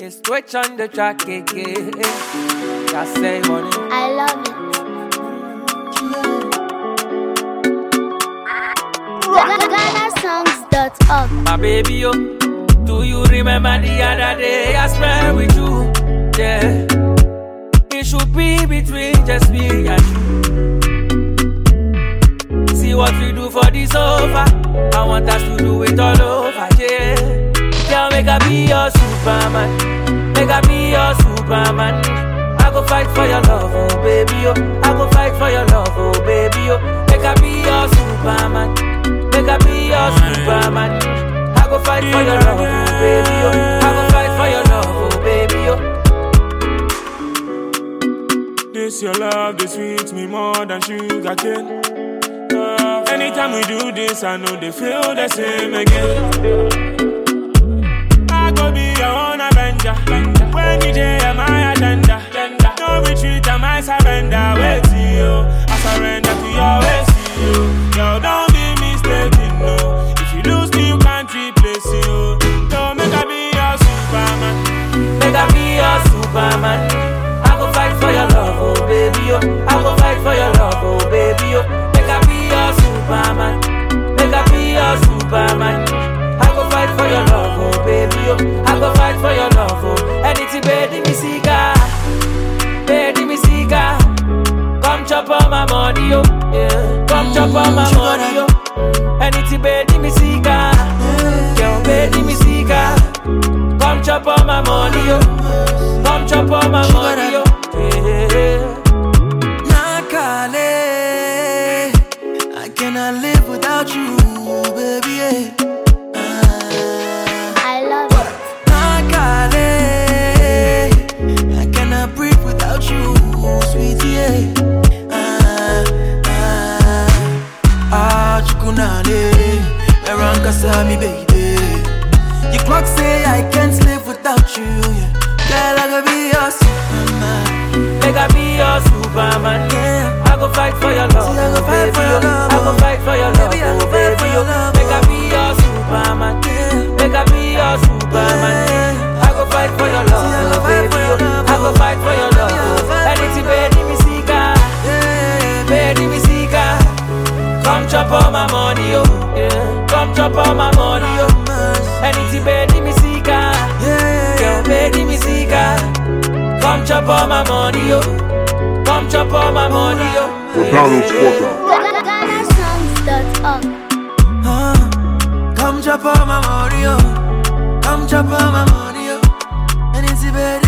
Switch on the track, just say money. I love it. GhanaSongs.org. My baby, yo, do you remember the other day I spent with you? Yeah, it should be between just me and you. See what we do for this over. I want us to do it all over, yeah. Girl, make I be your Superman. Make I be your Superman. I go fight for your love, oh baby, yo. I go fight for your love, oh baby, yo. Make I be your Superman. Make I be your Superman. I go fight for your love, oh baby, yo. I go fight for your love, oh baby, yo. This your love, this sweets me more than sugar cane. Anytime we do this, I know they feel the same again. I go be your own avenger. When you day my agenda. No retreat, I might surrender. Wait to you, I surrender to your ways to you. Yo, don't be mistaken, no. If you lose me, you can't replace you. So make I be your Superman. Make I be your Superman. I go fight for your love, oh baby, yo. I go fight for your love, oh baby, yo. Make I be your Superman. Make I be your Superman. I go fight for your love, oh baby, yo. I go fight for your love, oh. Anything, baby, me seeker. Baby, me seeker. Come chop on my money, yo. Yeah. Come chop on my money, yo. Anything, baby, me seeker. Yo, baby, me seeker. Come chop on my money, yo. Come chop on my money, yo. Yeah. Nakale, I cannot live without you, baby. Yeah. I love it. Nakale, I cannot breathe without you, sweetie. Yeah. Chukunale, Erankasami, baby. Your clock say I can't live without you. Yeah. Girl, I gotta be your Superman. Make I be your Superman. Yeah. I go fight for your love, See, I go oh, fight baby, for your yo. love, I go fight for your love, baby, I oh, go fight baby, for yo. your love, Make I be your Superman. Yeah. Make I be your Superman. I go fight for your love, See, I go oh, fight baby, for yo. your love, I go fight for your love, baby, I go oh. fight for Anything, your baby, me seeker. Yeah. Baby, me seeker. Come chop on my money, yo. Yeah. Come chop on my money, yo. Anything, baby, me seeker. Girl, baby, me seeker. Come chop on my money, yo. Come chop on my money, yo. GhanaSongs.org. Come chop on my money, yo. Come chop on my money, yo. And it's a bed.